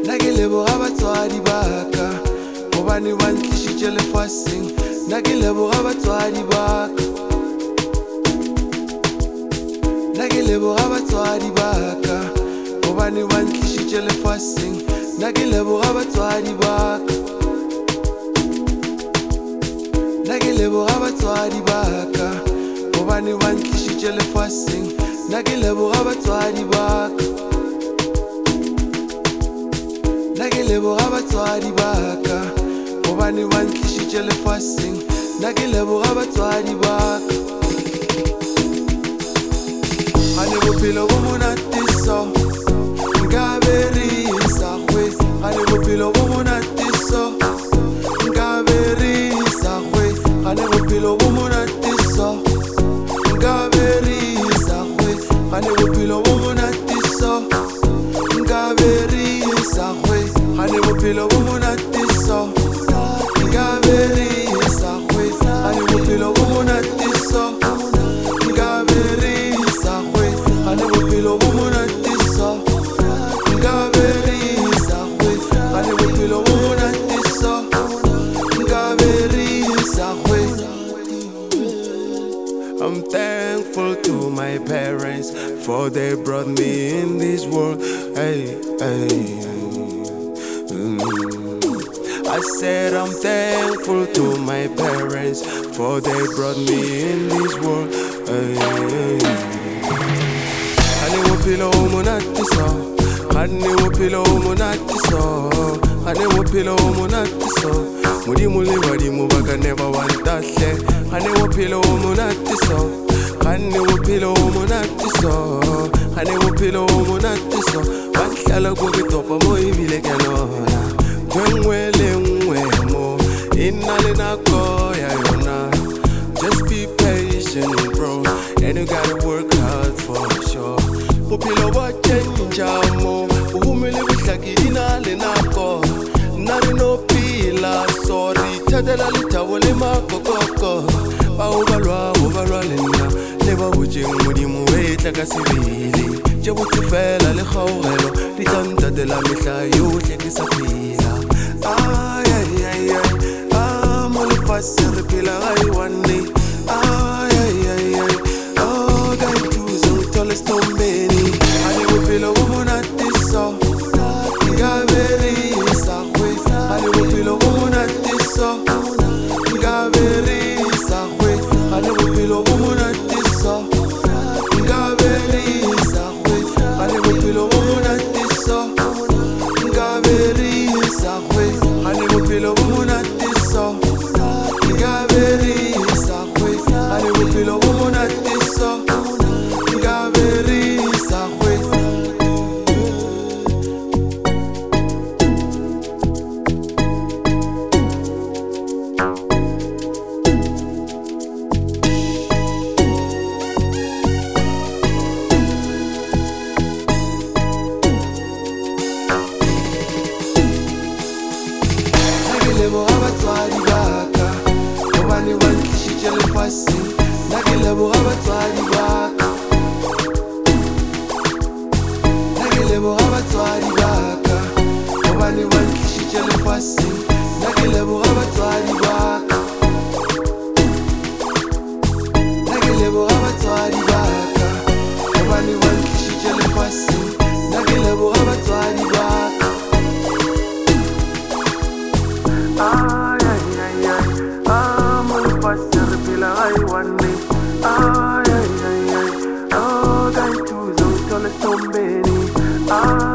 nna ke leboga batswadi baka gobane ba ntlišitše lefaseng nna ke leboga batswadi baka nna ke leboga batswadi baka gobane ba ntlišitše lefaseng nna ke leboga batswadi baka nna ke leboga batswadi baka gobane ba ntlišitše lefaseng nna ke leboga batswadi baka nna ke leboga batswadi baka gobane ba ntlišitše lefaseng nna ke leboga batswadi baka gane bophelo bo monate so nka be re sa hwe gane bophelo bo monate so nka be re sa hwe gane bophelo bo monate so nka be re sa hwe gane bophelo bo monate so nka be re sa hwe gane bophelo bo monate so nka be re sa hwe gane bophelo bo monate so nka be re sa hwe gane bophelo bo monate so nka be re sa hwe gane bophelo bo monate so nka be re sa hwe. I'm thankful to my parents for they brought me in this world. Hey, hey. I said I'm thankful to my parents for they brought me in this world. Hey. Hane bophelo bo monate so, hane bophelo bo monate so, hane bophelo bo monate so. Modimo le badimo ba ka never want tahle. Hane bophelo bo monate so, hane bophelo bo monate so, hane bophelo bo monate so. Ba hlala go ke topa mo ebile ke nona. Ngwe le ngwe mo ina le nako ya yona. Just be patient bro, and you gotta work hard for sure. Bophelo bo change mo, bohumele bohlaki ina le nako. Nna re no pila sorry, thadela le thabo le makokoko. Ba o balwa le nna le ba botjeng modimo e tla ka sebele. Je botse fela le kgaogelo di tla ntatela mehla yohle ke sa phela. Ay ay ay ay, mo lefase re phela ga e one day. Ay ay ay ay, oh ka ituze ngithole sitombeni. Hane bophelo bo monate so, nka be re sa hwe. Hane bophelo bo monate so, nka be re sa hwe. Hane bophelo bo monate so, nka be re sa hwe. Hane bophelo bo monate so, nka be re sa hwe. Hane bophelo bo monate so, nka be re sa hwe. Hane bophelo bo monate so, nka be re sa hwe. Nna ke leboga batswadi baka gobane ba ntlišitše lefaseng nna ke leboga batswadi baka nna ke leboga batswadi baka gobane ba ntlišitše lefaseng nna ke leboga batswadi baka nna ke leboga batswadi baka gobane ba ntlišitše lefaseng nna ke leboga batswadi baka. Ay ay ay ay, mo lefase re phela ga e one day. Ay ay ay ay, oh ka ituze ngithole sitombeni.